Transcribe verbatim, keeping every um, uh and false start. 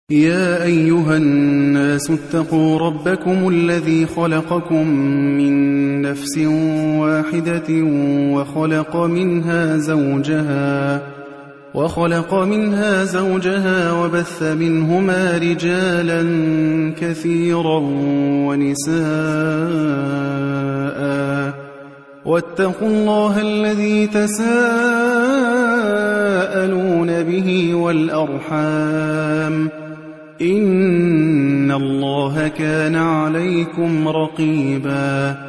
يا أيها الناس اتقوا ربكم الذي خلقكم من نفس واحدة وخلق منها زوجها وخلق منها زوجها وبث منهما رجالا كثيرا ونساء واتقوا الله الذي تساءلون به والأرحام إن الله كان عليكم رقيبا